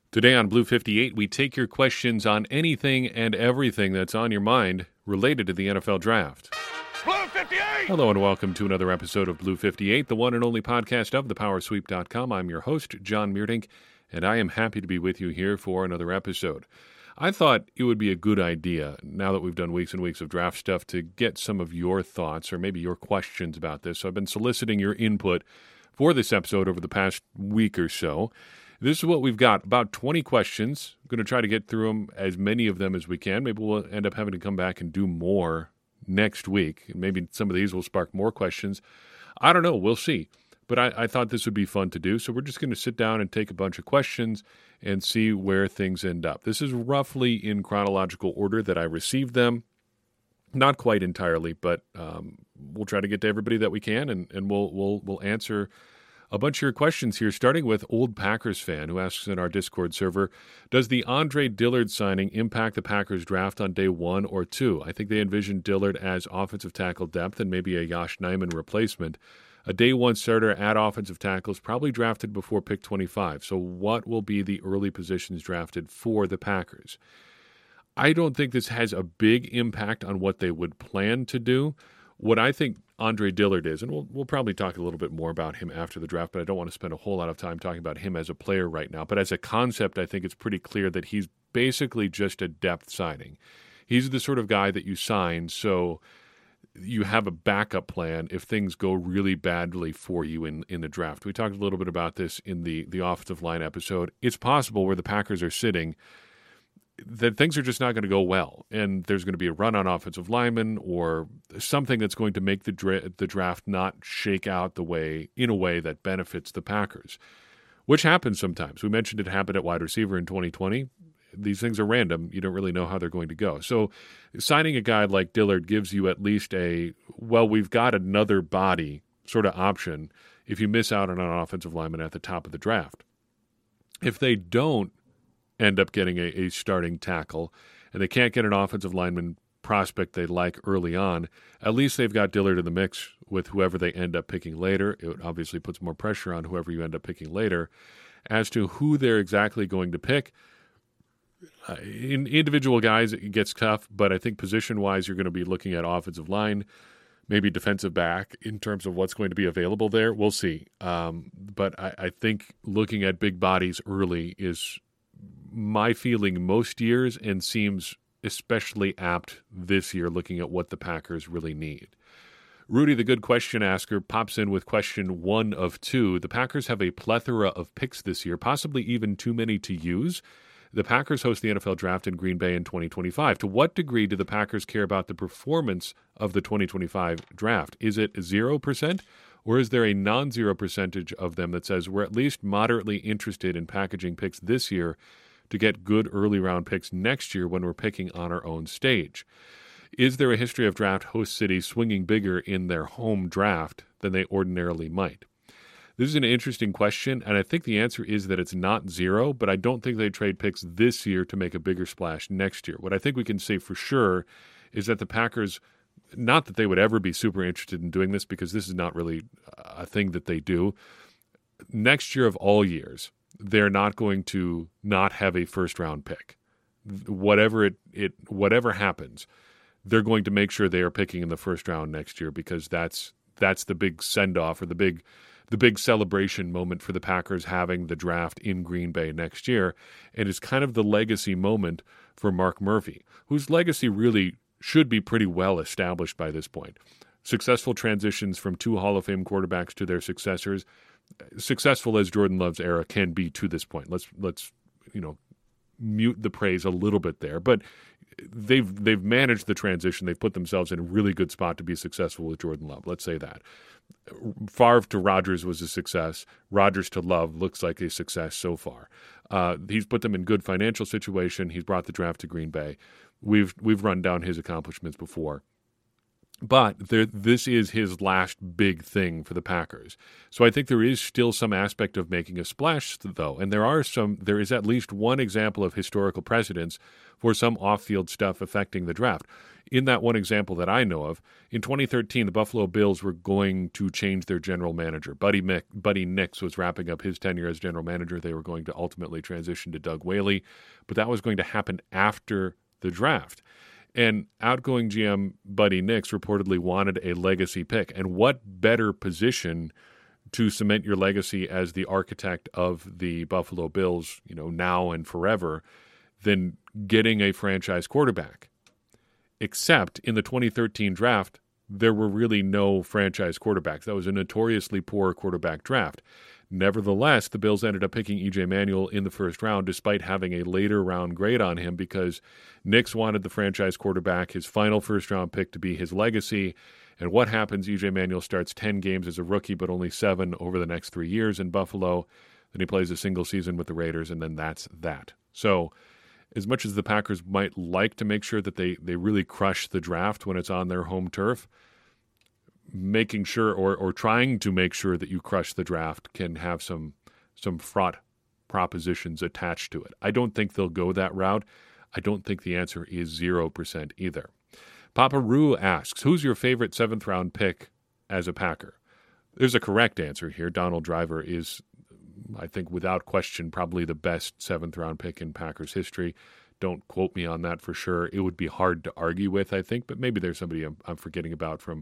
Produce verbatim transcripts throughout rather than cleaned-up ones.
Today on Blue fifty-eight, we take your questions on anything and everything that's on your mind related to the N F L Draft. Blue fifty-eight! Hello and welcome to another episode of Blue fifty-eight, the one and only podcast of the power sweep dot com. I'm your host, John Meerdink, and I am happy to be with you here for another episode. I thought it would be a good idea, now that we've done weeks and weeks of draft stuff, to get some of your thoughts or maybe your questions about this. So I've been soliciting your input for this episode over the past week or so. This is what we've got, about twenty questions. I'm going to try to get through them, as many of them as we can. Maybe we'll end up having to come back and do more next week. Maybe some of these will spark more questions. I don't know. We'll see. But I, I thought this would be fun to do. So we're just going to sit down and take a bunch of questions and see where things end up. This is roughly in chronological order that I received them. Not quite entirely, but um, we'll try to get to everybody that we can, and, and we'll we'll we'll answer a bunch of your questions here, starting with Old Packers Fan, who asks in our Discord server, does the Andre Dillard signing impact the Packers draft on day one or two? I think they envision Dillard as offensive tackle depth and maybe a Josh Nijman replacement. A day one starter at offensive tackle is probably drafted before pick twenty-five. So what will be the early positions drafted for the Packers? I don't think this has a big impact on what they would plan to do. What I think Andre Dillard is, and we'll we'll probably talk a little bit more about him after the draft, but I don't want to spend a whole lot of time talking about him as a player right now. But as a concept, I think it's pretty clear that he's basically just a depth signing. He's the sort of guy that you sign so you have a backup plan if things go really badly for you in, in the draft. We talked a little bit about this in the, the offensive line episode. It's possible where the Packers are sitting that things are just not going to go well, and there's going to be a run on offensive linemen or something that's going to make the dra- the draft not shake out the way in a way that benefits the Packers, which happens sometimes. We mentioned it happened at wide receiver in twenty twenty. These things are random. You don't really know how they're going to go. So signing a guy like Dillard gives you at least a, well, we've got another body sort of option if you miss out on an offensive lineman at the top of the draft. If they don't end up getting a, a starting tackle, and they can't get an offensive lineman prospect they like early on, at least they've got Dillard in the mix with whoever they end up picking later. It obviously puts more pressure on whoever you end up picking later. As to who they're exactly going to pick, uh, in individual guys, it gets tough, but I think position-wise, you're going to be looking at offensive line, maybe defensive back in terms of what's going to be available there. We'll see. Um, but I, I think looking at big bodies early is my feeling most years, and seems especially apt this year looking at what the Packers really need. Rudy, the good question asker, pops in with question one of two. The Packers have a plethora of picks this year, possibly even too many to use. The Packers host the N F L Draft in Green Bay in twenty twenty-five. To what degree do the Packers care about the performance of the twenty twenty-five draft? Is it zero percent? Or is there a non-zero percentage of them that says we're at least moderately interested in packaging picks this year to get good early round picks next year when we're picking on our own stage? Is there a history of draft host cities swinging bigger in their home draft than they ordinarily might? This is an interesting question, and I think the answer is that it's not zero, but I don't think they trade picks this year to make a bigger splash next year. What I think we can say for sure is that the Packers, not that they would ever be super interested in doing this, because this is not really a thing that they do, next year of all years, they're not going to not have a first-round pick. Whatever it, it whatever happens, they're going to make sure they are picking in the first round next year, because that's that's the big send-off or the big the big celebration moment for the Packers having the draft in Green Bay next year. And it's kind of the legacy moment for Mark Murphy, whose legacy really should be pretty well established by this point. Successful transitions from two Hall of Fame quarterbacks to their successors, successful as Jordan Love's era can be to this point. Let's let's you know mute the praise a little bit there, but they've they've managed the transition. They've put themselves in a really good spot to be successful with Jordan Love. Let's say that. Favre to Rodgers was a success. Rodgers to Love looks like a success so far. Uh, he's put them in good financial situation. He's brought the draft to Green Bay. We've we've run down his accomplishments before. But there, this is his last big thing for the Packers. So I think there is still some aspect of making a splash, though. And there are some. There is at least one example of historical precedence for some off-field stuff affecting the draft. In that one example that I know of, in twenty thirteen, the Buffalo Bills were going to change their general manager. Buddy, Mick, Buddy Nix was wrapping up his tenure as general manager. They were going to ultimately transition to Doug Whaley. But that was going to happen after the draft. And outgoing G M Buddy Nix reportedly wanted a legacy pick. And what better position to cement your legacy as the architect of the Buffalo Bills, you know, now and forever, than getting a franchise quarterback? Except in the twenty thirteen draft, there were really no franchise quarterbacks. That was a notoriously poor quarterback draft. Nevertheless, the Bills ended up picking E J Manuel in the first round despite having a later round grade on him because Nix wanted the franchise quarterback, his final first-round pick, to be his legacy. And what happens? E J Manuel starts ten games as a rookie, but only seven over the next three years in Buffalo. Then he plays a single season with the Raiders, and then that's that. So as much as the Packers might like to make sure that they, they really crush the draft when it's on their home turf, making sure or, or trying to make sure that you crush the draft can have some some fraught propositions attached to it. I don't think they'll go that route. I don't think the answer is zero percent either. Papa Roo asks, who's your favorite seventh round pick as a Packer? There's a correct answer here. Donald Driver is, I think, without question, probably the best seventh round pick in Packers history. Don't quote me on that for sure. It would be hard to argue with, I think, but maybe there's somebody I'm, I'm forgetting about from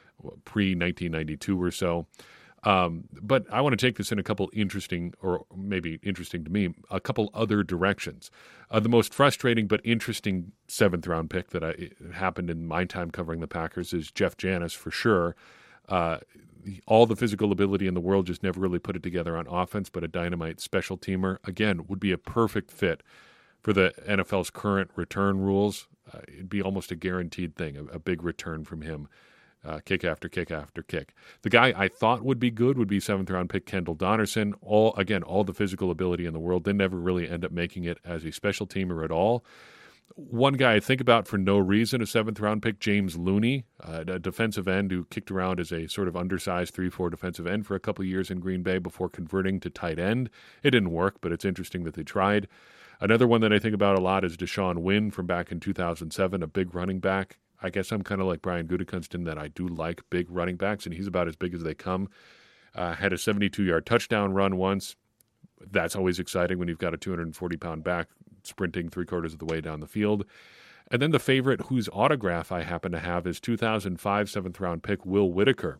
pre nineteen ninety-two or so. Um, but I want to take this in a couple interesting, or maybe interesting to me, a couple other directions. Uh, the most frustrating but interesting seventh round pick that I, happened in my time covering the Packers is Jeff Janis for sure. Uh, all the physical ability in the world, just never really put it together on offense, but a dynamite special teamer. Again, would be a perfect fit for the N F L's current return rules. Uh, it'd be almost a guaranteed thing, a, a big return from him. Uh, kick after kick after kick. The guy I thought would be good would be seventh round pick Kendall Donnerson. All again, all the physical ability in the world. They never really end up making it as a special teamer at all. One guy I think about for no reason, a seventh round pick, James Looney, uh, a defensive end who kicked around as a sort of undersized three four defensive end for a couple of years in Green Bay before converting to tight end. It didn't work, but it's interesting that they tried. Another one that I think about a lot is Deshaun Wynn from back in two thousand seven, a big running back. I guess I'm kind of like Brian Gutekunst in that I do like big running backs, and he's about as big as they come. Uh, had a seventy-two-yard touchdown run once. That's always exciting when you've got a two hundred forty pound back sprinting three-quarters of the way down the field. And then the favorite whose autograph I happen to have is two thousand five seventh-round pick Will Whitaker.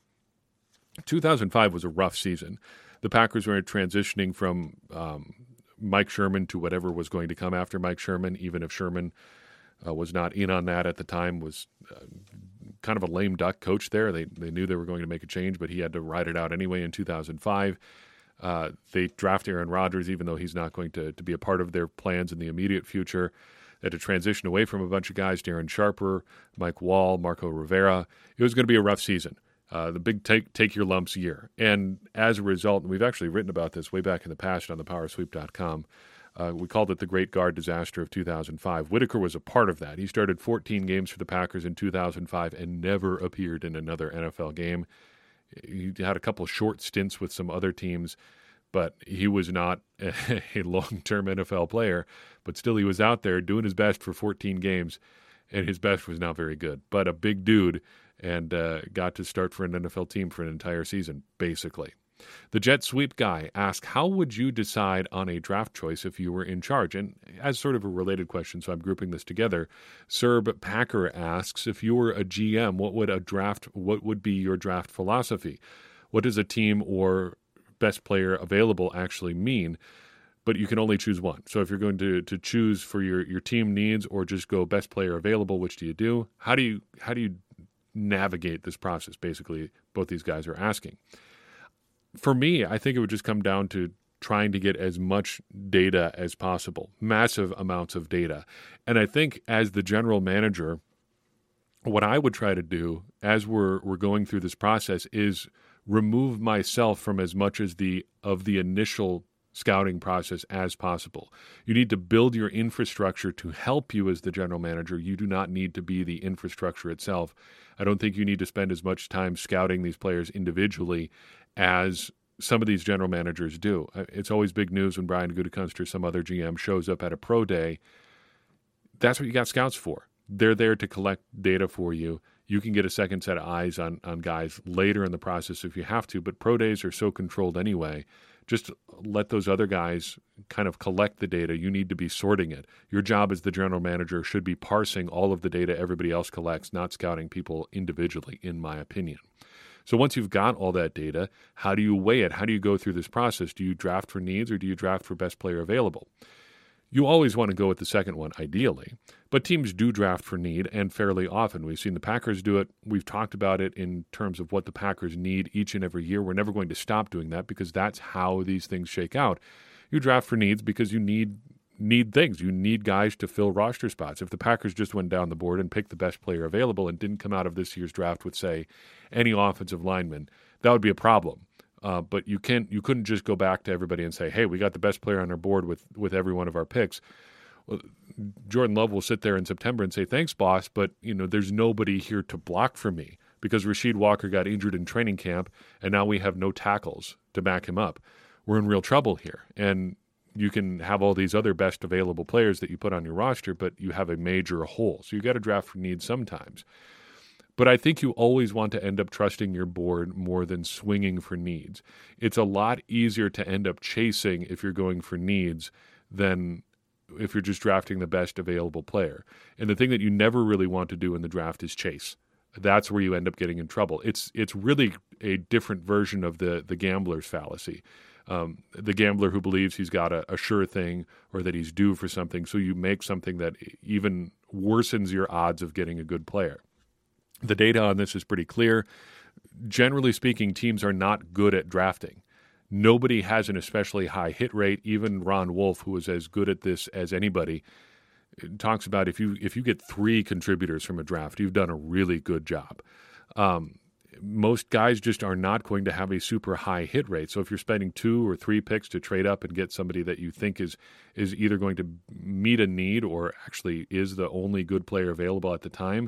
two thousand five was a rough season. The Packers were transitioning from um, Mike Sherman to whatever was going to come after Mike Sherman, even if Sherman Uh, was not in on that at the time, was uh, kind of a lame duck coach there. They they knew they were going to make a change, but he had to ride it out anyway in two thousand five. Uh, they draft Aaron Rodgers, even though he's not going to, to be a part of their plans in the immediate future. They had to transition away from a bunch of guys, Darren Sharper, Mike Wall, Marco Rivera. It was going to be a rough season, uh, the big take, take your lumps year. And as a result, and we've actually written about this way back in the past on the power sweep dot com, Uh, we called it the Great Guard Disaster of two thousand five. Whitaker was a part of that. He started fourteen games for the Packers in two thousand five and never appeared in another N F L game. He had a couple short stints with some other teams, but he was not a long-term N F L player. But still, he was out there doing his best for fourteen games, and his best was not very good. But a big dude, and uh, got to start for an N F L team for an entire season, basically. The Jet Sweep guy asked, how would you decide on a draft choice if you were in charge? And as sort of a related question, so I'm grouping this together, Serb Packer asks, if you were a G M, what would a draft, what would be your draft philosophy? What does a team or best player available actually mean? But you can only choose one. So if you're going to, to choose for your, your team needs or just go best player available, which do you do? How do you how do you navigate this process? Basically, both these guys are asking. For me, I think it would just come down to trying to get as much data as possible, massive amounts of data. And I think as the general manager, what I would try to do as we're we're going through this process is remove myself from as much as the of the initial scouting process as possible. You need to build your infrastructure to help you as the general manager. You do not need to be the infrastructure itself. I don't think you need to spend as much time scouting these players individually as some of these general managers do. It's always big news when Brian Gutekunst or some other G M shows up at a pro day. That's what you got scouts for. They're there to collect data for you. You can get a second set of eyes on, on guys later in the process if you have to, but pro days are so controlled anyway. Just let those other guys kind of collect the data. You need to be sorting it. Your job as the general manager should be parsing all of the data everybody else collects, not scouting people individually, in my opinion. So once you've got all that data, how do you weigh it? How do you go through this process? Do you draft for needs or do you draft for best player available? You always want to go with the second one, ideally, but teams do draft for need, and fairly often. We've seen the Packers do it. We've talked about it in terms of what the Packers need each and every year. We're never going to stop doing that because that's how these things shake out. You draft for needs because you need need things. You need guys to fill roster spots. If the Packers just went down the board and picked the best player available and didn't come out of this year's draft with, say, any offensive lineman, that would be a problem. Uh, but you can't. You couldn't just go back to everybody and say, "Hey, we got the best player on our board with with every one of our picks." Well, Jordan Love will sit there in September and say, "Thanks, boss, but you know there's nobody here to block for me because Rasheed Walker got injured in training camp, and now we have no tackles to back him up. We're in real trouble here." And you can have all these other best available players that you put on your roster, but you have a major hole. So you got to draft for needs sometimes. But I think you always want to end up trusting your board more than swinging for needs. It's a lot easier to end up chasing if you're going for needs than if you're just drafting the best available player. And the thing that you never really want to do in the draft is chase. That's where you end up getting in trouble. It's it's really a different version of the, the gambler's fallacy. Um, the gambler who believes he's got a, a sure thing or that he's due for something, so you make something that even worsens your odds of getting a good player. The data on this is pretty clear. Generally speaking, teams are not good at drafting. Nobody has an especially high hit rate. Even Ron Wolf, who is as good at this as anybody, talks about if you if you get three contributors from a draft, you've done a really good job. Um, most guys just are not going to have a super high hit rate. So if you're spending two or three picks to trade up and get somebody that you think is is either going to meet a need or actually is the only good player available at the time,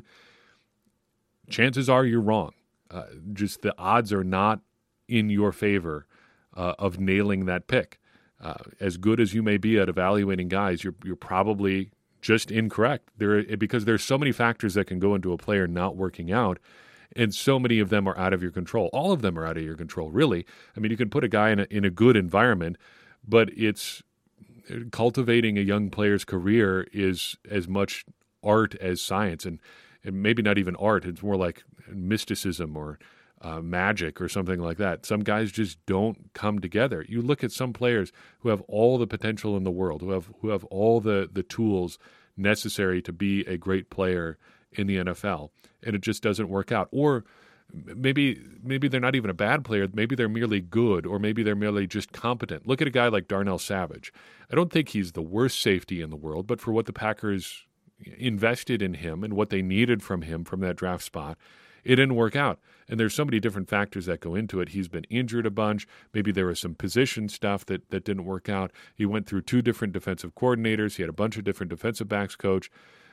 chances are you're wrong. Uh, just the odds are not in your favor uh, of nailing that pick. Uh, as good as you may be at evaluating guys, you're you're probably just incorrect. There because there's so many factors that can go into a player not working out, and so many of them are out of your control. All of them are out of your control, really. I mean, you can put a guy in a, in a good environment, but it's cultivating a young player's career is as much art as science, and and maybe not even art. It's more like mysticism or uh, magic or something like that. Some guys just don't come together. You look at some players who have all the potential in the world, who have who have all the, the tools necessary to be a great player in the N F L, and it just doesn't work out. Or maybe maybe they're not even a bad player. Maybe they're merely good, or maybe they're merely just competent. Look at a guy like Darnell Savage. I don't think he's the worst safety in the world, but for what the Packers invested in him and what they needed from him from that draft spot, it didn't work out. And there's so many different factors that go into it. He's been injured a bunch. Maybe there was some position stuff that, that didn't work out. He went through two different defensive coordinators. He had a bunch of different defensive backs coach.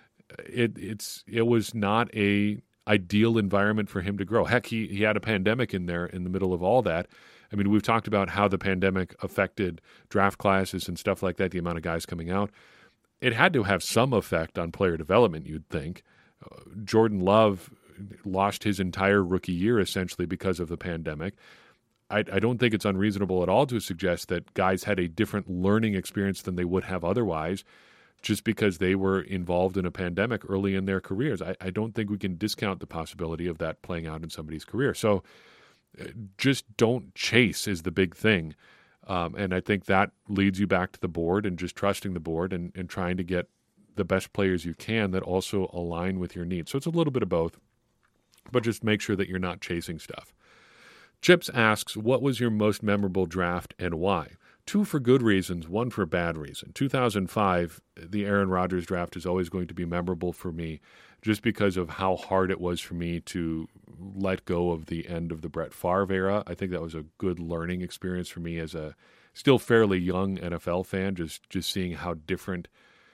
It it's it was not a ideal environment for him to grow. Heck, he, he had a pandemic in there in the middle of all that. I mean, we've talked about how the pandemic affected draft classes and stuff like that, the amount of guys coming out. It had to have some effect on player development, you'd think. Uh, Jordan Love lost his entire rookie year essentially because of the pandemic. I, I don't think it's unreasonable at all to suggest that guys had a different learning experience than they would have otherwise just because they were involved in a pandemic early in their careers. I, I don't think we can discount the possibility of that playing out in somebody's career. So uh, just don't chase is the big thing. Um, and I think that leads you back to the board and just trusting the board and, and trying to get the best players you can that also align with your needs. So it's a little bit of both, but just make sure that you're not chasing stuff. Chips asks, what was your most memorable draft and why? Two for good reasons, one for bad reason. two thousand five, the Aaron Rodgers draft is always going to be memorable for me just because of how hard it was for me to let go of the end of the Brett Favre era. I think that was a good learning experience for me as a still fairly young N F L fan, just just seeing how different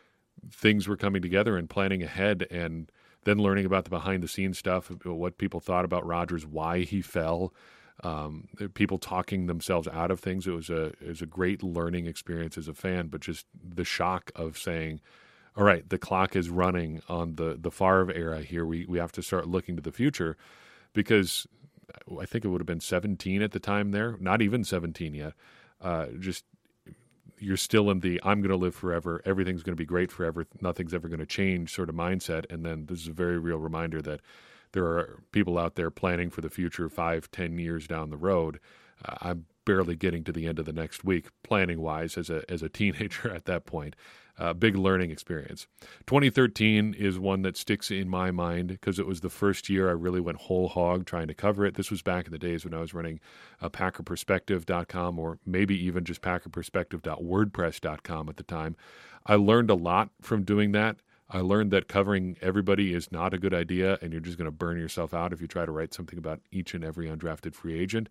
things were coming together and planning ahead, and then learning about the behind-the-scenes stuff, what people thought about Rodgers, why he fell, um, people talking themselves out of things. It was a it was a great learning experience as a fan, but just the shock of saying, all right, the clock is running on the, the Favre era here. We we have to start looking to the future, because I think it would have been seventeen at the time there, not even seventeen yet. Uh, just you're still in the I'm going to live forever, everything's going to be great forever, nothing's ever going to change sort of mindset. And then this is a very real reminder that there are people out there planning for the future five, ten years down the road. Uh, I'm barely getting to the end of the next week, planning-wise, as a as a teenager at that point. Uh, big learning experience. twenty thirteen is one that sticks in my mind because it was the first year I really went whole hog trying to cover it. This was back in the days when I was running uh, Packer Perspective dot com, or maybe even just Packer Perspective dot wordpress dot com at the time. I learned a lot from doing that. I learned that covering everybody is not a good idea, and you're just going to burn yourself out if you try to write something about each and every undrafted free agent.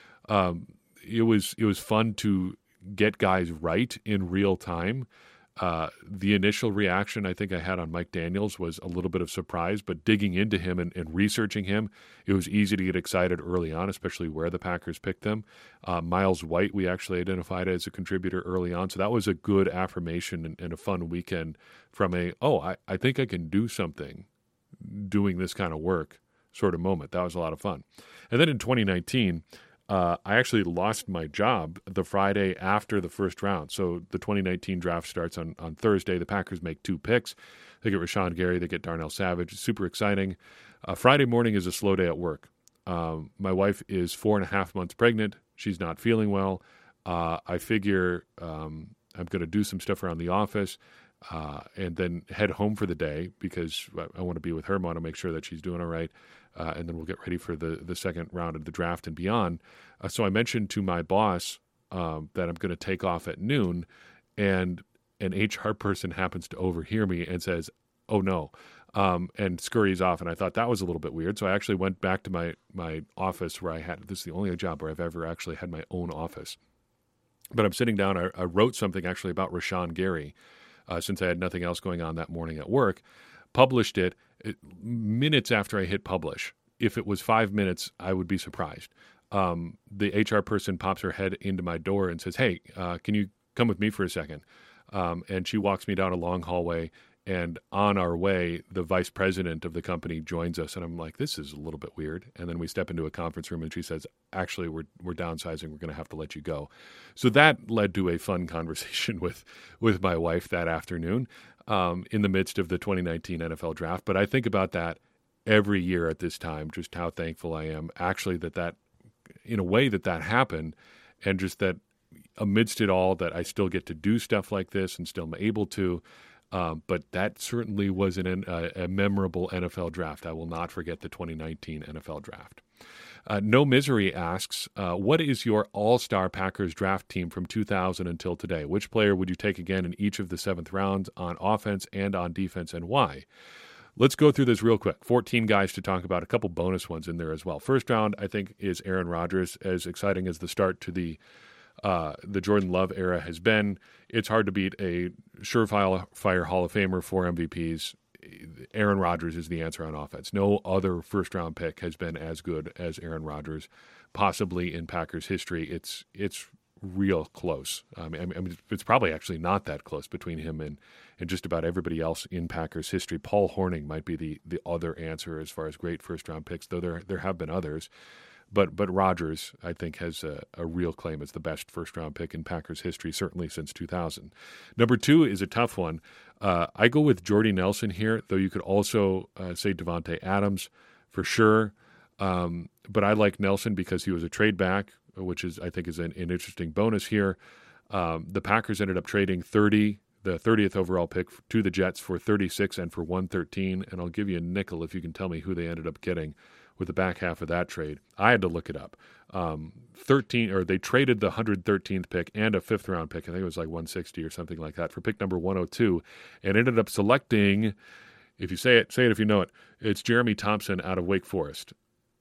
Um, it was it was fun to get guys right in real time. Uh, the initial reaction I think I had on Mike Daniels was a little bit of surprise, but digging into him and, and researching him, it was easy to get excited early on, especially where the Packers picked them. Uh, Miles White, we actually identified as a contributor early on, so that was a good affirmation and, and a fun weekend from a, oh, I, I think I can do something doing this kind of work sort of moment. That was a lot of fun. And then in twenty nineteen, Uh, I actually lost my job the Friday after the first round. So the twenty nineteen draft starts on, on Thursday. The Packers make two picks. They get Rashawn Gary. They get Darnell Savage. Super exciting. Uh, Friday morning is a slow day at work. Um, my wife is four and a half months pregnant. She's not feeling well. Uh, I figure um, I'm going to do some stuff around the office uh, and then head home for the day because I, I want to be with her. I want to make sure that she's doing all right. Uh, and then we'll get ready for the, the second round of the draft and beyond. Uh, so I mentioned to my boss um, that I'm going to take off at noon, and an H R person happens to overhear me and says, oh, no, um, and scurries off. And I thought that was a little bit weird. So I actually went back to my, my office where I had – this is the only job where I've ever actually had my own office. But I'm sitting down. I, I wrote something actually about Rashawn Gary uh, since I had nothing else going on that morning at work, published it. It, minutes after I hit publish. If it was five minutes, I would be surprised. Um, the H R person pops her head into my door and says, hey, uh, can you come with me for a second? Um, and she walks me down a long hallway, and on our way, the vice president of the company joins us. And I'm like, this is a little bit weird. And then we step into a conference room, and she says, actually, we're we're downsizing. We're going to have to let you go. So that led to a fun conversation with, with my wife that afternoon. Um, in the midst of the twenty nineteen N F L draft. But I think about that every year at this time, just how thankful I am actually that that, in a way that that happened, and just that amidst it all that I still get to do stuff like this and still am able to. Um, but that certainly was an, a, a memorable N F L draft. I will not forget the twenty nineteen N F L draft. Uh, No Misery asks, uh, what is your all-star Packers draft team from two thousand until today? Which player would you take again in each of the seventh rounds on offense and on defense, and why? Let's go through this real quick. fourteen guys to talk about, a couple bonus ones in there as well. First round, I think, is Aaron Rodgers. As exciting as the start to the uh, the Jordan Love era has been, it's hard to beat a surefire Hall of Famer, four M V Ps. Aaron Rodgers is the answer on offense. No other first-round pick has been as good as Aaron Rodgers, possibly in Packers history. It's it's real close. Um, I mean, it's probably actually not that close between him and, and just about everybody else in Packers history. Paul Hornung might be the the other answer as far as great first-round picks, though there there have been others. But but Rodgers, I think, has a, a real claim as the best first-round pick in Packers history, certainly since two thousand. Number two is a tough one. Uh, I go with Jordy Nelson here, though you could also uh, say Davante Adams for sure. Um, but I like Nelson because he was a trade back, which is I think is an, an interesting bonus here. Um, the Packers ended up trading thirty, the thirtieth overall pick to the Jets for thirty-six and for one thirteen, and I'll give you a nickel if you can tell me who they ended up getting with the back half of that trade. I had to look it up. Um, thirteen, or they traded the one hundred thirteenth pick and a fifth round pick. I think it was like one sixty or something like that for pick number one oh two, and ended up selecting, if you say it, say it if you know it, it's Jeremy Thompson out of Wake Forest.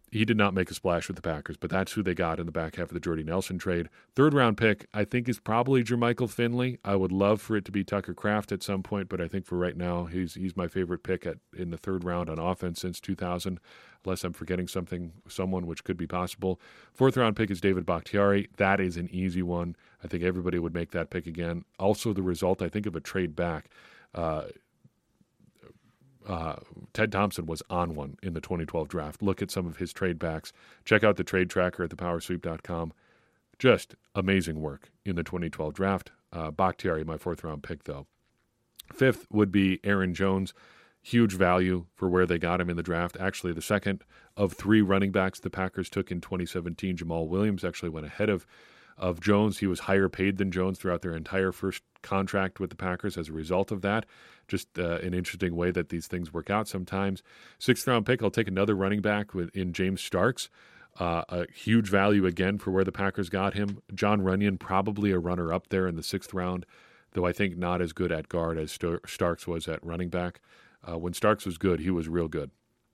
he did not make a splash with the Packers, but that's who they got in the back half of the Jordy Nelson trade. Third round pick, I think, is probably Jermichael Finley. I would love for it to be Tucker Kraft at some point, but I think for right now, he's he's my favorite pick at in the third round on offense since two thousand, unless I'm forgetting something, someone which could be possible. Fourth round pick is David Bakhtiari. That is an easy one. I think everybody would make that pick again. Also, the result, I think, of a trade back. Uh, Uh, Ted Thompson was on one in the twenty twelve draft. Look at some of his trade backs. Check out the trade tracker at the power sweep dot com. Just amazing work in the twenty twelve draft. Uh, Bakhtiari, my fourth round pick, though. Fifth would be Aaron Jones. Huge value for where they got him in the draft. Actually, the second of three running backs the Packers took in twenty seventeen. Jamal Williams actually went ahead of of Jones. He was higher paid than Jones throughout their entire first contract with the Packers as a result of that. Just uh, an interesting way that these things work out sometimes. Sixth round pick, I'll take another running back with, in James Starks. Uh, a huge value again for where the Packers got him. John Runyon, probably a runner up there in the sixth round, though I think not as good at guard as Star- Starks was at running back. Uh, when Starks was good, he was real good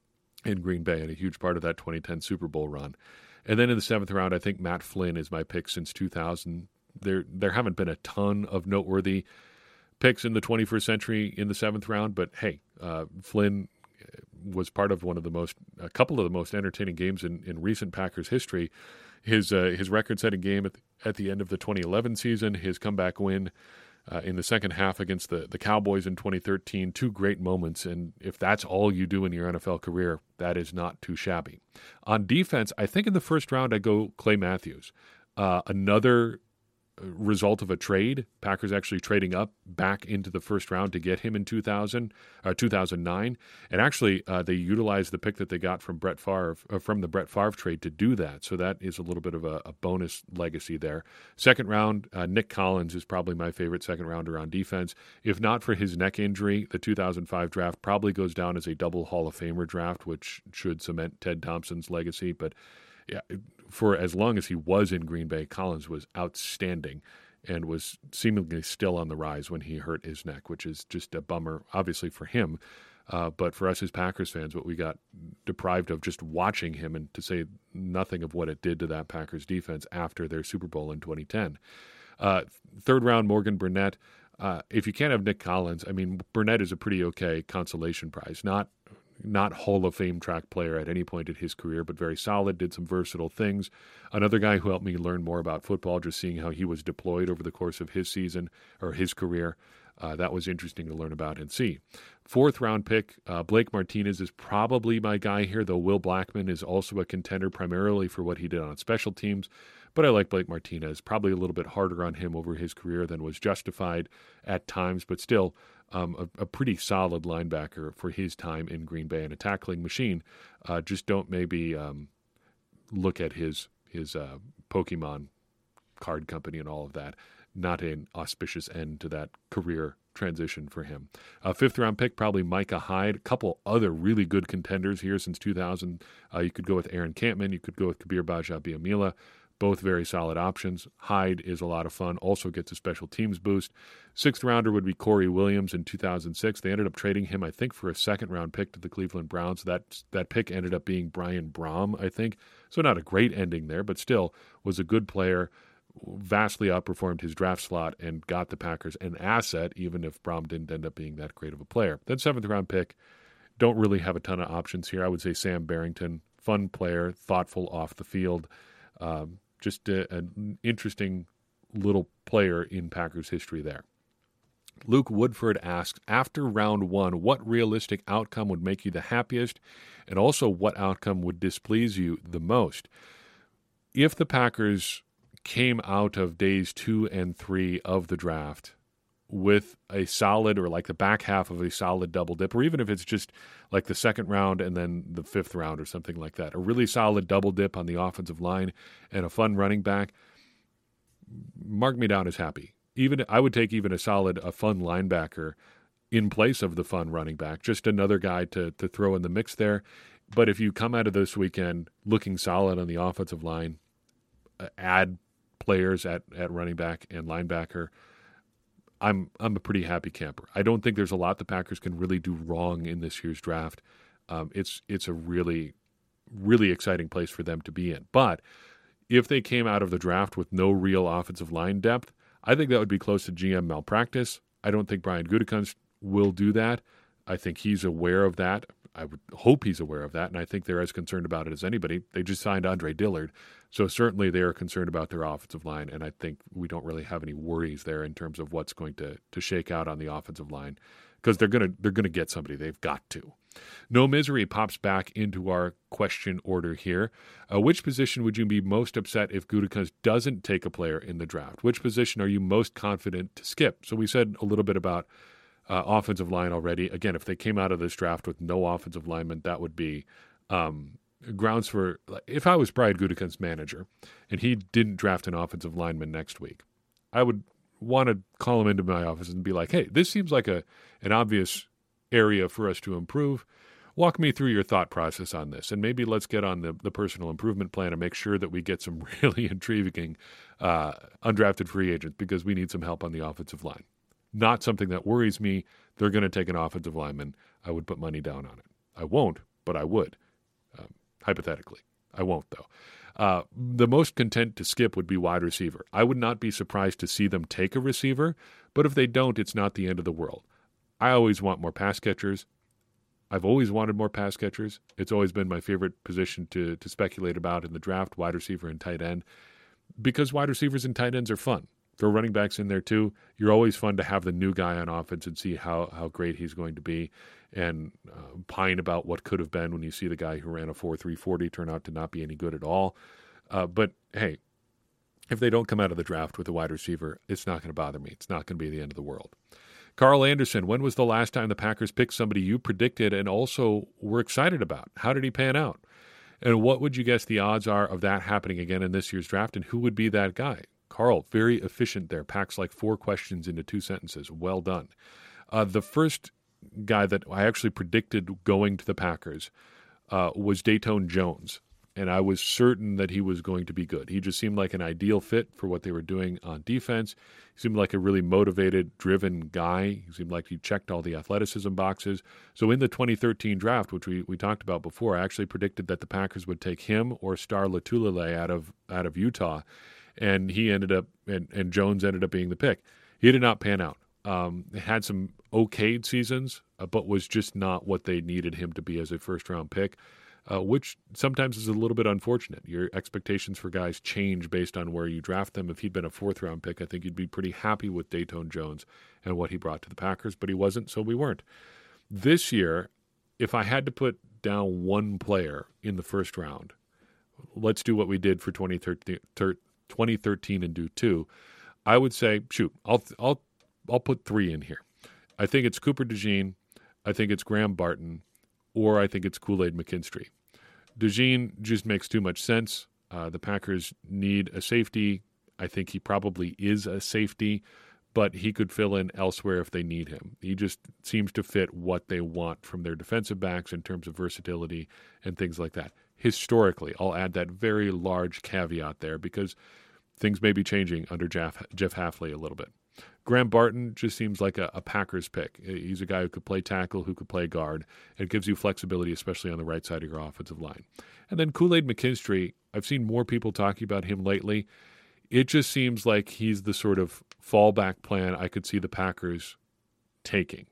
in Green Bay and a huge part of that twenty ten Super Bowl run. And then in the seventh round, I think Matt Flynn is my pick since two thousand. There there haven't been a ton of noteworthy picks in the twenty-first century in the seventh round, but hey, uh, Flynn was part of one of the most, a couple of the most entertaining games in, in recent Packers history. His uh, his record-setting game at the, at the end of the twenty eleven season, his comeback win uh, in the second half against the, the Cowboys in twenty thirteen, two great moments, and if that's all you do in your N F L career, that is not too shabby. On defense, I think in the first round I go Clay Matthews. Uh, another result of a trade, Packers actually trading up back into the first round to get him in two thousand, uh, two thousand nine, and actually uh, they utilized the pick that they got from Brett Favre uh, from the Brett Favre trade to do that. So that is a little bit of a, a bonus legacy there. Second round, uh, Nick Collins is probably my favorite second rounder on defense. If not for his neck injury, the two thousand five draft probably goes down as a double Hall of Famer draft, which should cement Ted Thompson's legacy, but yeah, for as long as he was in Green Bay, Collins was outstanding and was seemingly still on the rise when he hurt his neck, which is just a bummer, obviously, for him. Uh, but for us as Packers fans, what we got deprived of just watching him, and to say nothing of what it did to that Packers defense after their Super Bowl in twenty ten. Uh, third round, Morgan Burnett. Uh, if you can't have Nick Collins, I mean, Burnett is a pretty okay consolation prize. Not Not Hall of Fame track player at any point in his career, but very solid, did some versatile things. Another guy who helped me learn more about football, just seeing how he was deployed over the course of his season or his career. Uh, that was interesting to learn about and see. Fourth round pick, uh, Blake Martinez is probably my guy here, though Will Blackman is also a contender primarily for what he did on special teams. But I like Blake Martinez, probably a little bit harder on him over his career than was justified at times, but still um, a, a pretty solid linebacker for his time in Green Bay and a tackling machine. Uh, just don't maybe um, look at his, his uh, Pokemon card company and all of that. Not an auspicious end to that career transition for him. Uh, fifth round pick, probably Micah Hyde. A couple other really good contenders here since two thousand. Uh, you could go with Aaron Campman. You could go with Kabir Bajia-Biamila. Both very solid options. Hyde is a lot of fun. Also gets a special teams boost. Sixth rounder would be Corey Williams in two thousand six. They ended up trading him, I think, for a second round pick to the Cleveland Browns. That that pick ended up being Brian Brom, I think. So not a great ending there, but still was a good player. Vastly outperformed his draft slot and got the Packers an asset, even if Brom didn't end up being that great of a player. Then seventh round pick, don't really have a ton of options here. I would say Sam Barrington, fun player, thoughtful off the field, um, just a, an interesting little player in Packers history there. Luke Woodford asks, after round one, what realistic outcome would make you the happiest, and also what outcome would displease you the most? If the Packers came out of days two and three of the draft with a solid, or like the back half of a solid double dip, or even if it's just like the second round and then the fifth round or something like that, a really solid double dip on the offensive line and a fun running back, mark me down as happy. Even I would take even a solid, a fun linebacker in place of the fun running back, just another guy to to throw in the mix there. But if you come out of this weekend looking solid on the offensive line, add players at, at running back and linebacker, I'm I'm a pretty happy camper. I don't think there's a lot the Packers can really do wrong in this year's draft. Um, it's it's a really really exciting place for them to be in. But if they came out of the draft with no real offensive line depth, I think that would be close to G M malpractice. I don't think Brian Gutekunst will do that. I think he's aware of that. I would hope he's aware of that, and I think they're as concerned about it as anybody. They just signed Andre Dillard, so certainly they are concerned about their offensive line, and I think we don't really have any worries there in terms of what's going to, to shake out on the offensive line, because they're gonna they're gonna get somebody. They've got to. No Misery pops back into our question order here. Uh, which position would you be most upset if Gutekunst doesn't take a player in the draft? Which position are you most confident to skip? So we said a little bit about Uh, offensive line already. Again, if they came out of this draft with no offensive lineman, that would be um, grounds for, if I was Brian Gutekunst's manager and he didn't draft an offensive lineman next week, I would want to call him into my office and be like, hey, this seems like a an obvious area for us to improve. Walk me through your thought process on this, and maybe let's get on the, the personal improvement plan and make sure that we get some really intriguing uh, undrafted free agents, because we need some help on the offensive line. Not something that worries me. They're going to take an offensive lineman. I would put money down on it. I won't, but I would, um, hypothetically. I won't, though. Uh, the most content to skip would be wide receiver. I would not be surprised to see them take a receiver, but if they don't, it's not the end of the world. I always want more pass catchers. I've always wanted more pass catchers. It's always been my favorite position to, to speculate about in the draft, wide receiver and tight end, because wide receivers and tight ends are fun. Throw running backs in there too. You're always fun to have the new guy on offense and see how, how great he's going to be, and uh, pine about what could have been when you see the guy who ran a four three forty turn out to not be any good at all. Uh, but hey, if they don't come out of the draft with a wide receiver, it's not going to bother me. It's not going to be the end of the world. Carl Anderson, when was the last time the Packers picked somebody you predicted and also were excited about? How did he pan out? And what would you guess the odds are of that happening again in this year's draft, and who would be that guy? Carl, very efficient there. Packs like four questions into two sentences. Well done. Uh, the first guy that I actually predicted going to the Packers uh, was Datone Jones, and I was certain that he was going to be good. He just seemed like an ideal fit for what they were doing on defense. He seemed like a really motivated, driven guy. He seemed like he checked all the athleticism boxes. So in the twenty thirteen draft, which we, we talked about before, I actually predicted that the Packers would take him or Star Lotulelei out of out of Utah. And he ended up, and, and Jones ended up being the pick. He did not pan out. Um, had some okay seasons, uh, but was just not what they needed him to be as a first-round pick, uh, which sometimes is a little bit unfortunate. Your expectations for guys change based on where you draft them. If he'd been a fourth-round pick, I think you'd be pretty happy with Datone Jones and what he brought to the Packers, but he wasn't, so we weren't. This year, if I had to put down one player in the first round, let's do what we did for twenty thirteen. twenty thirteen and do two, I would say, shoot, I'll I'll I'll put three in here. I think it's Cooper DeJean, I think it's Graham Barton, or I think it's Kool-Aid McKinstry. DeJean just makes too much sense. Uh, the Packers need a safety. I think he probably is a safety, but he could fill in elsewhere if they need him. He just seems to fit what they want from their defensive backs in terms of versatility and things like that. Historically, I'll add that very large caveat there, because things may be changing under Jeff, Jeff Hafley a little bit. Graham Barton just seems like a, a Packers pick. He's a guy who could play tackle, who could play guard, and gives you flexibility, especially on the right side of your offensive line. And then Kool-Aid McKinstry, I've seen more people talking about him lately. It just seems like he's the sort of fallback plan I could see the Packers taking.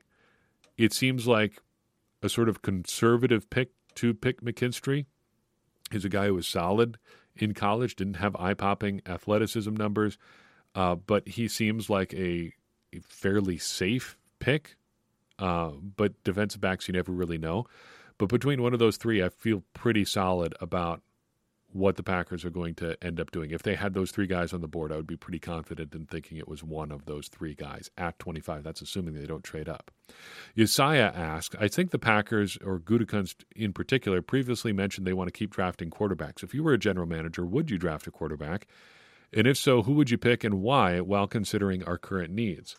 It seems like a sort of conservative pick to pick McKinstry. He's a guy who was solid in college, didn't have eye-popping athleticism numbers, uh, but he seems like a, a fairly safe pick. Uh, but defensive backs, you never really know. But between one of those three, I feel pretty solid about what the Packers are going to end up doing. If they had those three guys on the board, I would be pretty confident in thinking it was one of those three guys at twenty-five. That's assuming they don't trade up. Josiah asked, I think the Packers, or Gutekunst in particular, previously mentioned they want to keep drafting quarterbacks. If you were a general manager, would you draft a quarterback? And if so, who would you pick and why, while considering our current needs?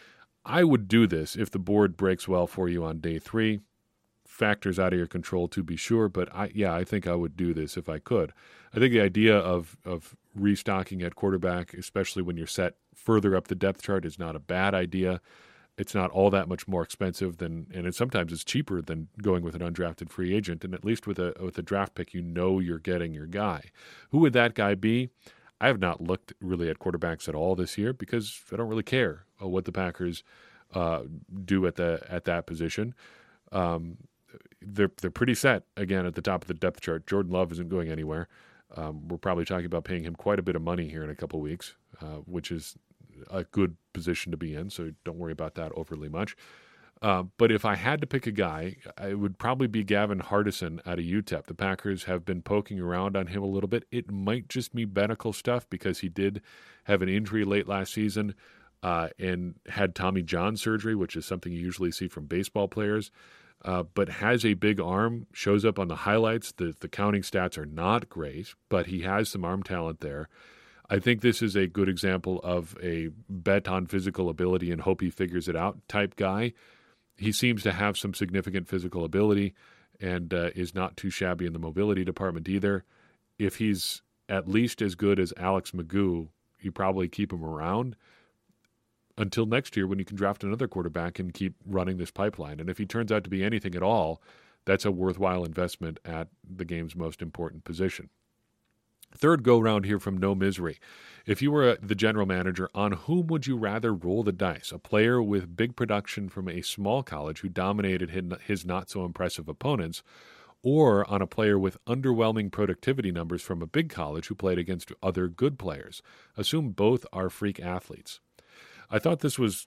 I would do this if the board breaks well for you on day three. Factors out of your control, to be sure, but I yeah, I think I would do this if I could. I think the idea of of restocking at quarterback, especially when you're set further up the depth chart, is not a bad idea. It's not all that much more expensive than, and it, sometimes it's cheaper than going with an undrafted free agent. And at least with a with a draft pick, you know you're getting your guy. Who would that guy be? I have not looked really at quarterbacks at all this year because I don't really care uh, what the Packers uh, do at the at that position. Um, they're they're pretty set again at the top of the depth chart. Jordan Love isn't going anywhere. Um, we're probably talking about paying him quite a bit of money here in a couple weeks, uh, which is a good position to be in, so don't worry about that overly much. Uh, but if I had to pick a guy, it would probably be Gavin Hardison out of U T E P. The Packers have been poking around on him a little bit. It might just be medical stuff because he did have an injury late last season uh, and had Tommy John surgery, which is something you usually see from baseball players, uh, but has a big arm, shows up on the highlights. The, the counting stats are not great, but he has some arm talent there. I think this is a good example of a bet on physical ability and hope he figures it out type guy. He seems to have some significant physical ability and uh, is not too shabby in the mobility department either. If he's at least as good as Alex Magoo, you probably keep him around until next year when you can draft another quarterback and keep running this pipeline. And if he turns out to be anything at all, that's a worthwhile investment at the game's most important position. Third go-round here from No Misery. If you were the general manager, on whom would you rather roll the dice? A player with big production from a small college who dominated his not-so-impressive opponents, or on a player with underwhelming productivity numbers from a big college who played against other good players? Assume both are freak athletes. I thought this was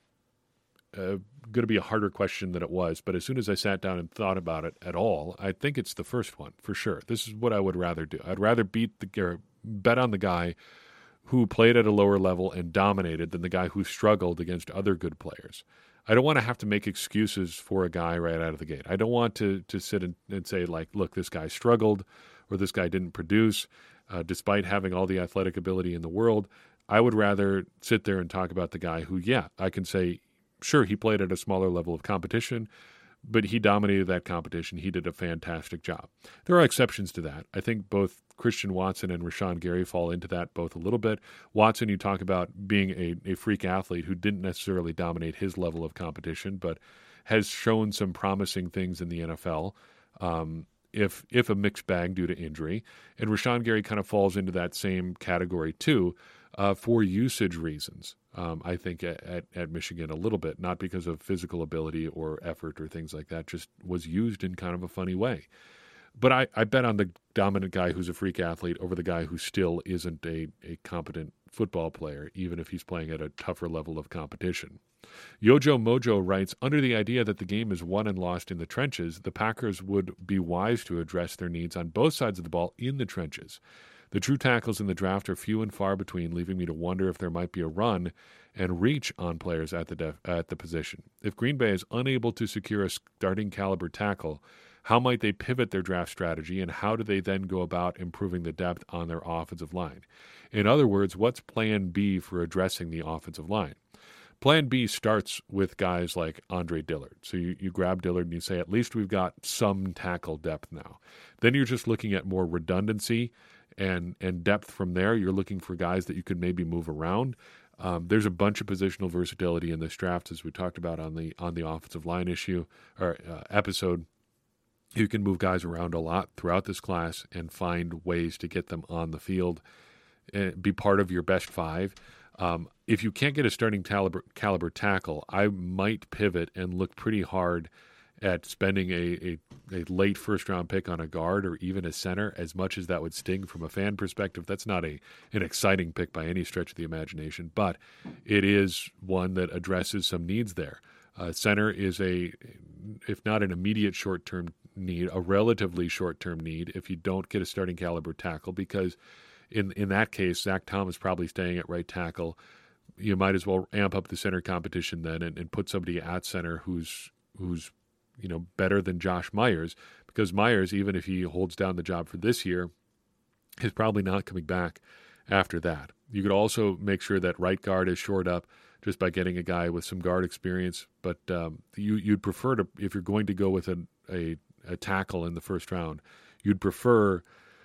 uh, going to be a harder question than it was, but as soon as I sat down and thought about it at all, I think it's the first one for sure. This is what I would rather do. I'd rather beat the or bet on the guy who played at a lower level and dominated than the guy who struggled against other good players. I don't want to have to make excuses for a guy right out of the gate. I don't want to to sit and, and say, like, look, this guy struggled or this guy didn't produce uh, despite having all the athletic ability in the world. I would rather sit there and talk about the guy who, yeah, I can say, sure, he played at a smaller level of competition, but he dominated that competition. He did a fantastic job. There are exceptions to that. I think both Christian Watson and Rashawn Gary fall into that both a little bit. Watson, you talk about being a, a freak athlete who didn't necessarily dominate his level of competition, but has shown some promising things in the N F L, um, if if a mixed bag due to injury. And Rashawn Gary kind of falls into that same category too, uh, for usage reasons. Um, I think at, at, at Michigan a little bit, not because of physical ability or effort or things like that, just was used in kind of a funny way. But I, I bet on the dominant guy who's a freak athlete over the guy who still isn't a, a competent football player, even if he's playing at a tougher level of competition. Yojo Mojo writes, under the idea that the game is won and lost in the trenches, the Packers would be wise to address their needs on both sides of the ball in the trenches. The true tackles in the draft are few and far between, leaving me to wonder if there might be a run and reach on players at the def- at the position. If Green Bay is unable to secure a starting caliber tackle, how might they pivot their draft strategy, and how do they then go about improving the depth on their offensive line? In other words, what's plan B for addressing the offensive line? Plan B starts with guys like Andre Dillard. So you, you grab Dillard and you say, at least we've got some tackle depth now. Then you're just looking at more redundancy and and depth from there. You're looking for guys that you could maybe move around. Um, there's a bunch of positional versatility in this draft, as we talked about on the on the offensive line issue or uh, episode. You can move guys around a lot throughout this class and find ways to get them on the field, and be part of your best five. Um, if you can't get a starting caliber, caliber tackle, I might pivot and look pretty hard at spending a, a, a late first-round pick on a guard or even a center, as much as that would sting from a fan perspective. That's not a an exciting pick by any stretch of the imagination, but it is one that addresses some needs there. Uh, center is a, if not an immediate short-term need, a relatively short-term need if you don't get a starting caliber tackle, because in in that case, Zach Tom is probably staying at right tackle. You might as well amp up the center competition then and, and put somebody at center who's who's you know, better than Josh Myers, because Myers, even if he holds down the job for this year, is probably not coming back after that. You could also make sure that right guard is shored up just by getting a guy with some guard experience, but um, you, you'd prefer to, if you're going to go with a, a, a tackle in the first round, you'd prefer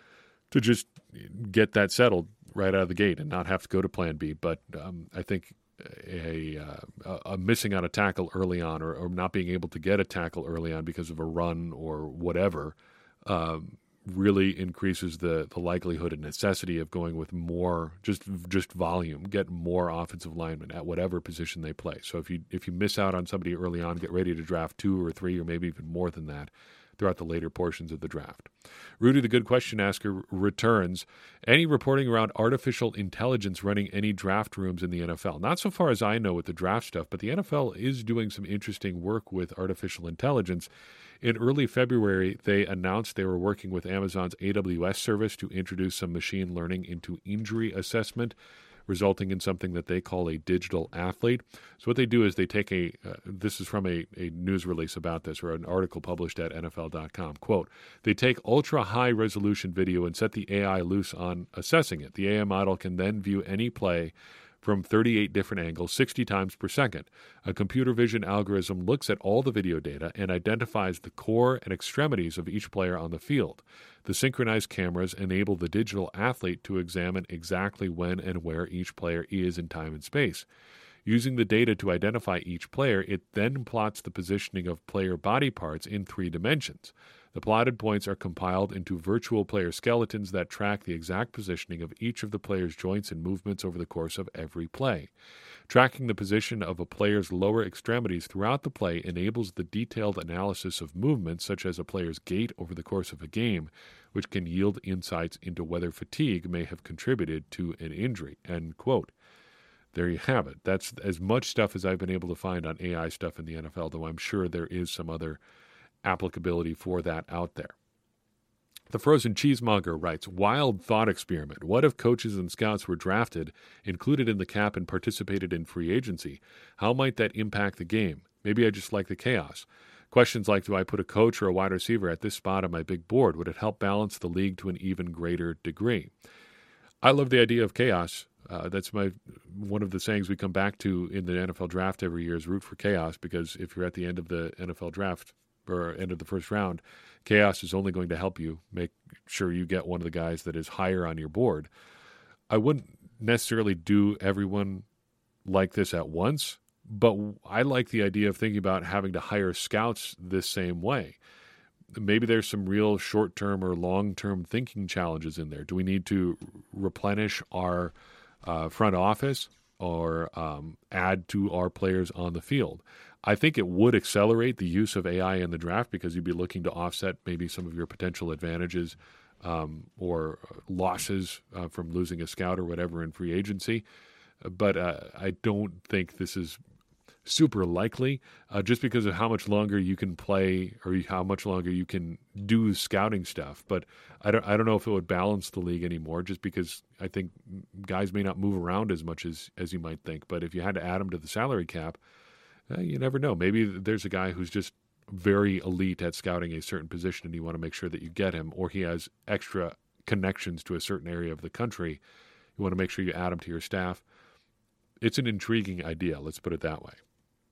to just get that settled right out of the gate and not have to go to plan B. But um, I think a, uh, a missing out a tackle early on, or, or not being able to get a tackle early on because of a run or whatever, um, really increases the, the likelihood and necessity of going with more, just just volume, get more offensive linemen at whatever position they play. So if you if you miss out on somebody early on, get ready to draft two or three or maybe even more than that throughout the later portions of the draft. Rudy, the good question asker, returns. Any reporting around artificial intelligence running any draft rooms in the N F L? Not so far as I know with the draft stuff, but the N F L is doing some interesting work with artificial intelligence. In early February, they announced they were working with Amazon's A W S service to introduce some machine learning into injury assessment, resulting in something that they call a digital athlete. So what they do is they take a, uh, this is from a, a news release about this, or an article published at N F L dot com, quote, they take ultra-high resolution video and set the A I loose on assessing it. The A I model can then view any play from thirty-eight different angles, sixty times per second. A computer vision algorithm looks at all the video data and identifies the core and extremities of each player on the field. The synchronized cameras enable the digital athlete to examine exactly when and where each player is in time and space. Using the data to identify each player, it then plots the positioning of player body parts in three dimensions. The plotted points are compiled into virtual player skeletons that track the exact positioning of each of the player's joints and movements over the course of every play. Tracking the position of a player's lower extremities throughout the play enables the detailed analysis of movements, such as a player's gait over the course of a game, which can yield insights into whether fatigue may have contributed to an injury. End quote. There you have it. That's as much stuff as I've been able to find on A I stuff in the N F L, though I'm sure there is some other applicability for that out there. The Frozen Cheesemonger writes, wild thought experiment. What if coaches and scouts were drafted, included in the cap, and participated in free agency? How might that impact the game? Maybe I just like the chaos. Questions like, do I put a coach or a wide receiver at this spot on my big board? Would it help balance the league to an even greater degree? I love the idea of chaos. Uh, that's my one of the sayings we come back to in the N F L draft every year is root for chaos, because if you're at the end of the N F L draft or end of the first round, chaos is only going to help you make sure you get one of the guys that is higher on your board. I wouldn't necessarily do everyone like this at once, but I like the idea of thinking about having to hire scouts this same way. Maybe there's some real short-term or long-term thinking challenges in there. Do we need to replenish our uh, front office or um, add to our players on the field? I think it would accelerate the use of A I in the draft, because you'd be looking to offset maybe some of your potential advantages um, or losses uh, from losing a scout or whatever in free agency. But uh, I don't think this is super likely uh, just because of how much longer you can play or how much longer you can do scouting stuff. But I don't, I don't know if it would balance the league anymore, just because I think guys may not move around as much as, as you might think. But if you had to add them to the salary cap, Uh, you never know. Maybe there's a guy who's just very elite at scouting a certain position and you want to make sure that you get him, or he has extra connections to a certain area of the country. You want to make sure you add him to your staff. It's an intriguing idea, let's put it that way.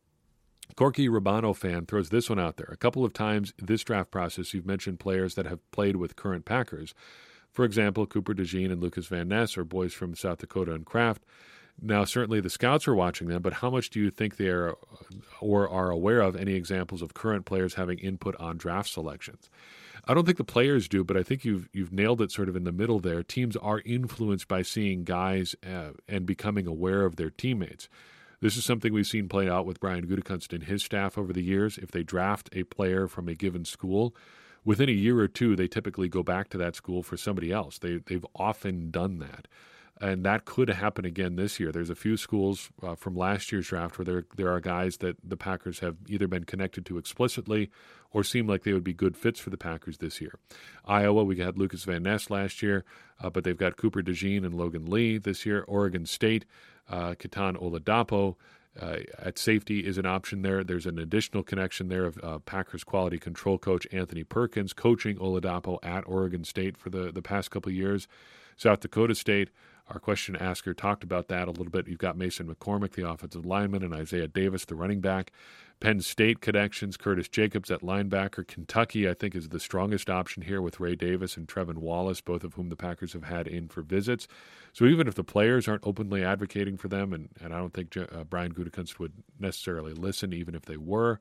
Corky Rabano fan throws this one out there. A couple of times this draft process, you've mentioned players that have played with current Packers. For example, Cooper DeJean and Lucas Van Ness are boys from South Dakota and Kraft. Now, certainly the scouts are watching them, but how much do you think they are or are aware of any examples of current players having input on draft selections? I don't think the players do, but I think you've you've nailed it sort of in the middle there. Teams are influenced by seeing guys uh, and becoming aware of their teammates. This is something we've seen play out with Brian Gutekunst and his staff over the years. If they draft a player from a given school, within a year or two, they typically go back to that school for somebody else. They, they've often done that. And that could happen again this year. There's a few schools uh, from last year's draft where there there are guys that the Packers have either been connected to explicitly or seem like they would be good fits for the Packers this year. Iowa, we had Lucas Van Ness last year, uh, but they've got Cooper DeJean and Logan Lee this year. Oregon State, uh, Ketan Oladapo uh, at safety is an option there. There's an additional connection there of uh, Packers quality control coach Anthony Perkins coaching Oladapo at Oregon State for the, the past couple of years. South Dakota State, our question asker talked about that a little bit. You've got Mason McCormick, the offensive lineman, and Isaiah Davis, the running back. Penn State connections, Curtis Jacobs at linebacker. Kentucky, I think, is the strongest option here with Ray Davis and Trevin Wallace, both of whom the Packers have had in for visits. So even if the players aren't openly advocating for them, and, and I don't think uh, Brian Gutekunst would necessarily listen, even if they were,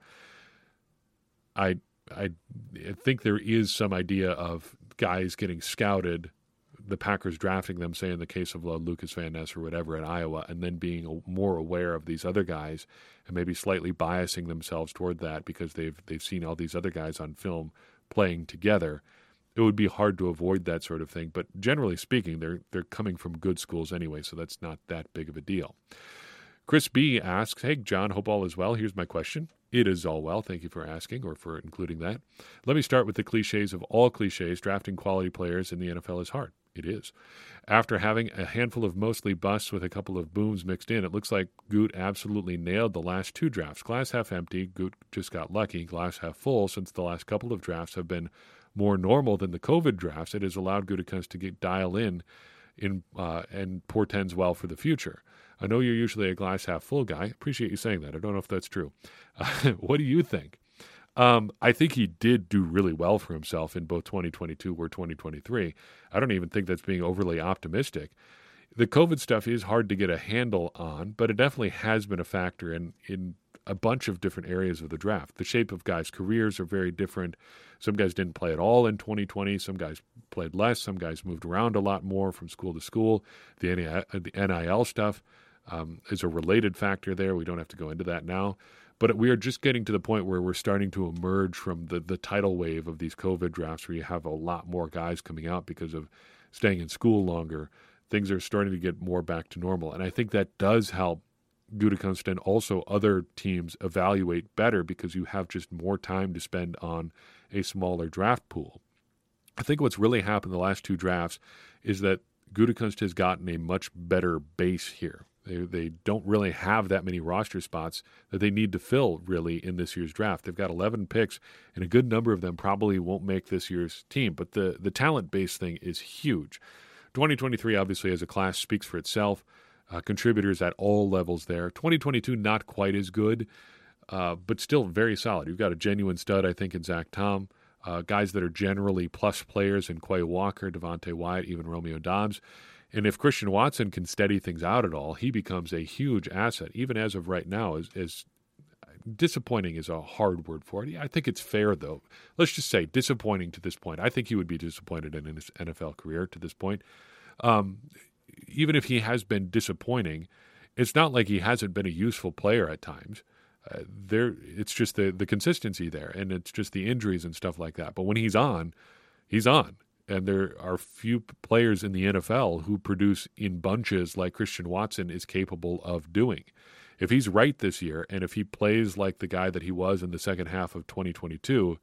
I, I I think there is some idea of guys getting scouted, the Packers drafting them, say in the case of uh, Lucas Van Ness or whatever at Iowa, and then being more aware of these other guys and maybe slightly biasing themselves toward that because they've they've seen all these other guys on film playing together. It would be hard to avoid that sort of thing. But generally speaking, they're they're coming from good schools anyway, so that's not that big of a deal. Chris B. asks, hey, John, hope all is well. Here's my question. It is all well. Thank you for asking or for including that. Let me start with the cliches of all cliches. Drafting quality players in the N F L is hard. It is. After having a handful of mostly busts with a couple of booms mixed in, it looks like Goot absolutely nailed the last two drafts. Glass half empty, Goot just got lucky. Glass half full, since the last couple of drafts have been more normal than the COVID drafts, it has allowed Gutekunst to get dial in, in uh, and portends well for the future. I know you're usually a glass half full guy. Appreciate you saying that. I don't know if that's true. Uh, what do you think? Um, I think he did do really well for himself in both twenty twenty-two or twenty twenty-three. I don't even think that's being overly optimistic. The COVID stuff is hard to get a handle on, but it definitely has been a factor in, in a bunch of different areas of the draft. The shape of guys' careers are very different. Some guys didn't play at all in twenty twenty. Some guys played less. Some guys moved around a lot more from school to school. The N I L stuff um, is a related factor there. We don't have to go into that now. But we are just getting to the point where we're starting to emerge from the, the tidal wave of these COVID drafts where you have a lot more guys coming out because of staying in school longer. Things are starting to get more back to normal. And I think that does help Gutekunst and also other teams evaluate better because you have just more time to spend on a smaller draft pool. I think what's really happened the last two drafts is that Gutekunst has gotten a much better base here. They they don't really have that many roster spots that they need to fill, really, in this year's draft. They've got eleven picks, and a good number of them probably won't make this year's team. But the, the talent base thing is huge. twenty twenty-three, obviously, as a class, speaks for itself. Uh, contributors at all levels there. twenty twenty-two, not quite as good, uh, but still very solid. You've got a genuine stud, I think, in Zach Tom. Uh, guys that are generally plus players in Quay Walker, Devontae Wyatt, even Romeo Doubs. And if Christian Watson can steady things out at all, he becomes a huge asset, even as of right now. As, as disappointing is a hard word for it. I think it's fair, though. Let's just say disappointing to this point. I think he would be disappointed in his N F L career to this point. Um, even if he has been disappointing, it's not like he hasn't been a useful player at times. Uh, there, it's just the, the consistency there, and it's just the injuries and stuff like that. But when he's on, he's on. And there are few players in the N F L who produce in bunches like Christian Watson is capable of doing. If he's right this year, and if he plays like the guy that he was in the second half of twenty twenty-two,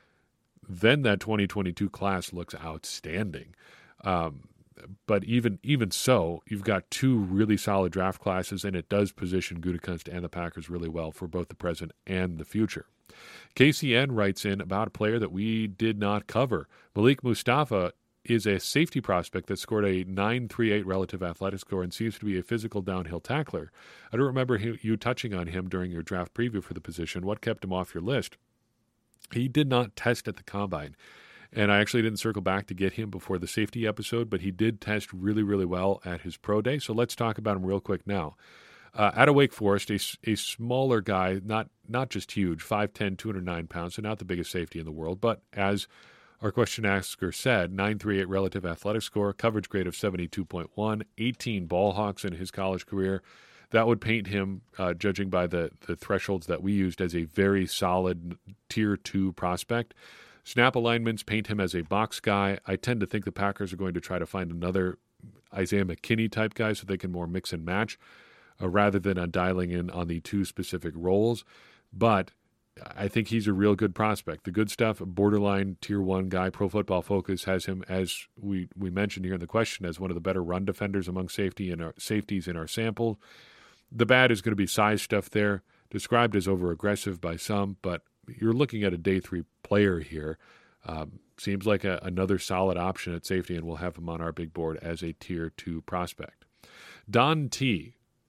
then that twenty twenty-two class looks outstanding. Um, but even even so, you've got two really solid draft classes, and it does position Gutekunst and the Packers really well for both the present and the future. K C N writes in about a player that we did not cover. Malik Mustafa is a safety prospect that scored a nine three eight relative athletic score and seems to be a physical downhill tackler. I don't remember you touching on him during your draft preview for the position. What kept him off your list? He did not test at the combine, and I actually didn't circle back to get him before the safety episode, but he did test really, really well at his pro day, so let's talk about him real quick now. Uh, out of Wake Forest, a, a smaller guy, not not just huge, five ten, two hundred nine pounds, so not the biggest safety in the world, but as our question asker said, nine three eight relative athletic score, coverage grade of seventy-two point one, eighteen ball hawks in his college career. That would paint him, uh, judging by the, the thresholds that we used, as a very solid tier two prospect. Snap alignments paint him as a box guy. I tend to think the Packers are going to try to find another Isaiah McKinney type guy so they can more mix and match, Uh, rather than on dialing in on the two specific roles. But I think he's a real good prospect. The good stuff, a borderline tier one guy. Pro Football Focus has him, as we, we mentioned here in the question, as one of the better run defenders among safety and our, safeties in our sample. The bad is going to be size stuff there, described as over-aggressive by some, but you're looking at a day three player here. Um, seems like a, another solid option at safety, and we'll have him on our big board as a tier two prospect. Don T.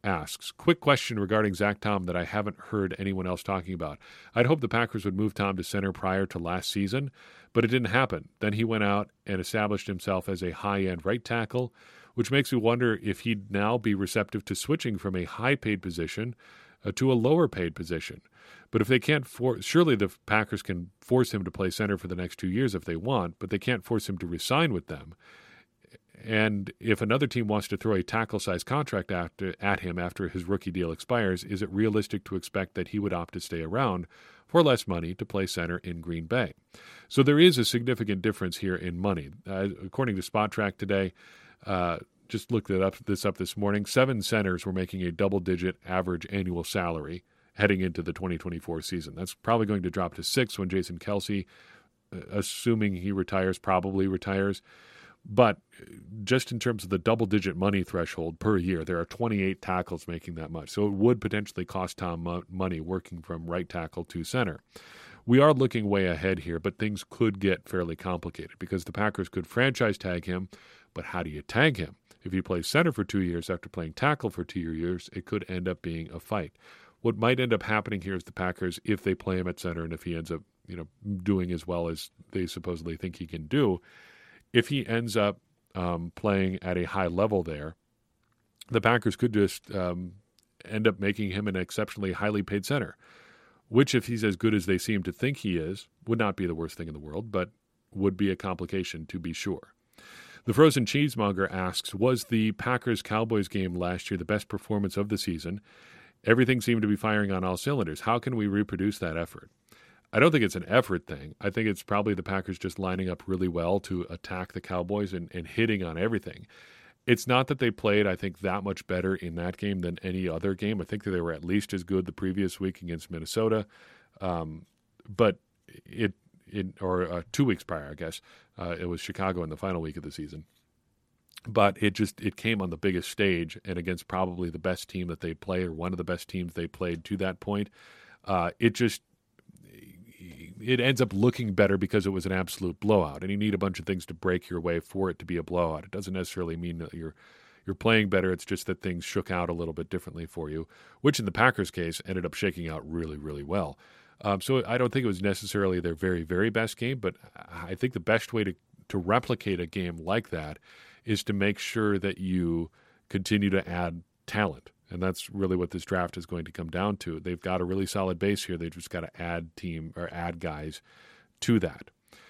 asks, quick question regarding Zach Tom that I haven't heard anyone else talking about. I'd hoped the Packers would move Tom to center prior to last season, but it didn't happen. Then he went out and established himself as a high-end right tackle, which makes me wonder if he'd now be receptive to switching from a high-paid position uh, to a lower-paid position. But if they can't force, surely the Packers can force him to play center for the next two years if they want, but they can't force him to resign with them. And if another team wants to throw a tackle-sized contract after, at him after his rookie deal expires, is it realistic to expect that he would opt to stay around for less money to play center in Green Bay? So there is a significant difference here in money. Uh, according to Spot Track today, uh, just looked it up, this up this morning, seven centers were making a double-digit average annual salary heading into the twenty twenty-four season. That's probably going to drop to six when Jason Kelce, uh, assuming he retires, probably retires. But just in terms of the double-digit money threshold per year, there are twenty-eight tackles making that much. So it would potentially cost Tom mo- money working from right tackle to center. We are looking way ahead here, but things could get fairly complicated because the Packers could franchise tag him, but how do you tag him? If he plays center for two years after playing tackle for two years, it could end up being a fight. What might end up happening here is the Packers, if they play him at center and if he ends up, you know, doing as well as they supposedly think he can do, if he ends up um, playing at a high level there, the Packers could just um, end up making him an exceptionally highly paid center, which, if he's as good as they seem to think he is, would not be the worst thing in the world, but would be a complication to be sure. The Frozen Cheesemonger asks, was the Packers-Cowboys game last year the best performance of the season? Everything seemed to be firing on all cylinders. How can we reproduce that effort? I don't think it's an effort thing. I think it's probably the Packers just lining up really well to attack the Cowboys and, and hitting on everything. It's not that they played, I think, that much better in that game than any other game. I think that they were at least as good the previous week against Minnesota. Um, but it, it or uh, two weeks prior, I guess, uh, it was Chicago in the final week of the season. But it just it came on the biggest stage and against probably the best team that they'd played or one of the best teams they played to that point. Uh, it just it ends up looking better because it was an absolute blowout, and you need a bunch of things to break your way for it to be a blowout. It doesn't necessarily mean that you're you're playing better. It's just that things shook out a little bit differently for you, which in the Packers' case ended up shaking out really, really well. Um, so I don't think it was necessarily their very, very best game, but I think the best way to, to replicate a game like that is to make sure that you continue to add talent. And that's really what this draft is going to come down to. They've got a really solid base here. They've just got to add team or add guys to that.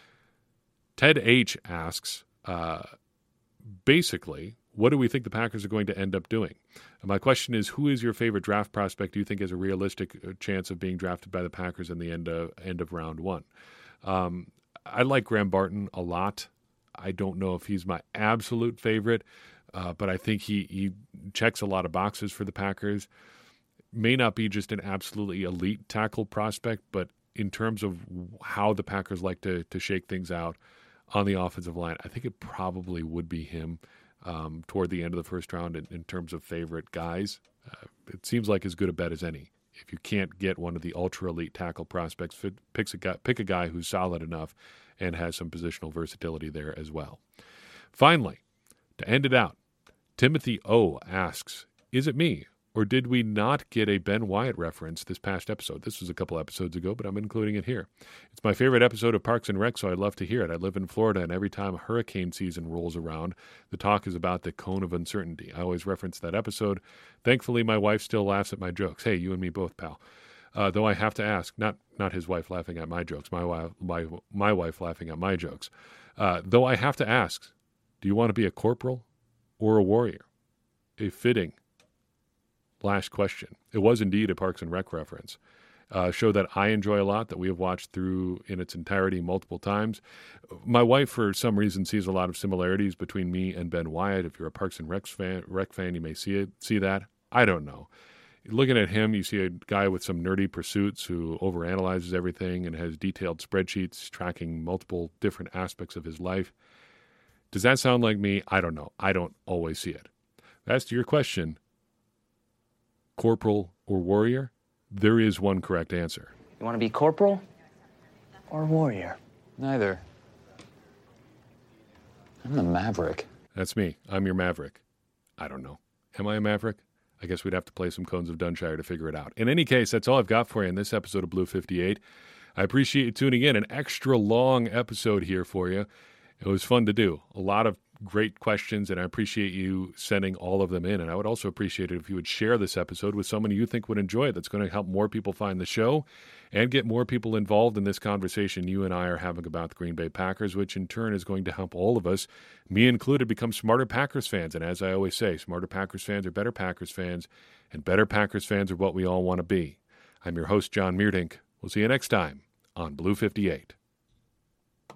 Ted H asks, uh, basically, what do we think the Packers are going to end up doing? And my question is, who is your favorite draft prospect do you think has a realistic chance of being drafted by the Packers in the end of, end of round one? Um, I like Graham Barton a lot. I don't know if he's my absolute favorite, uh, but I think he, he checks a lot of boxes for the Packers. May not be just an absolutely elite tackle prospect, but in terms of how the Packers like to, to shake things out on the offensive line, I think it probably would be him um, toward the end of the first round in, in terms of favorite guys. Uh, it seems like as good a bet as any. If you can't get one of the ultra-elite tackle prospects, picks a guy, pick a guy who's solid enough and has some positional versatility there as well. Finally, to end it out, Timothy O. asks, is it me, or did we not get a Ben Wyatt reference this past episode? This was a couple episodes ago, but I'm including it here. It's my favorite episode of Parks and Rec, so I'd love to hear it. I live in Florida, and every time hurricane season rolls around, the talk is about the cone of uncertainty. I always reference that episode. Thankfully, my wife still laughs at my jokes. Hey, you and me both, pal. Uh, though I have to ask, not not his wife laughing at my jokes, my wife, my, my wife laughing at my jokes. Uh, though I have to ask, do you want to be a corporal or a warrior? A fitting last question. It was indeed a Parks and Rec reference. A show that I enjoy a lot, that we have watched through in its entirety multiple times. My wife, for some reason, sees a lot of similarities between me and Ben Wyatt. If you're a Parks and Rec fan, Rec fan you may see it, see that. I don't know. Looking at him, you see a guy with some nerdy pursuits who overanalyzes everything and has detailed spreadsheets tracking multiple different aspects of his life. Does that sound like me? I don't know. I don't always see it. As to your question, corporal or warrior, there is one correct answer. You want to be corporal or warrior? Neither. I'm the Maverick. That's me. I'm your Maverick. I don't know. Am I a Maverick? I guess we'd have to play some Cones of Dunshire to figure it out. In any case, that's all I've got for you in this episode of Blue fifty-eight. I appreciate you tuning in. An extra long episode here for you. It was fun to do. A lot of great questions, and I appreciate you sending all of them in. And I would also appreciate it if you would share this episode with someone you think would enjoy it. That's going to help more people find the show and get more people involved in this conversation you and I are having about the Green Bay Packers, which in turn is going to help all of us, me included, become smarter Packers fans. And as I always say, smarter Packers fans are better Packers fans, and better Packers fans are what we all want to be. I'm your host, John Meerdink. We'll see you next time on Blue fifty-eight.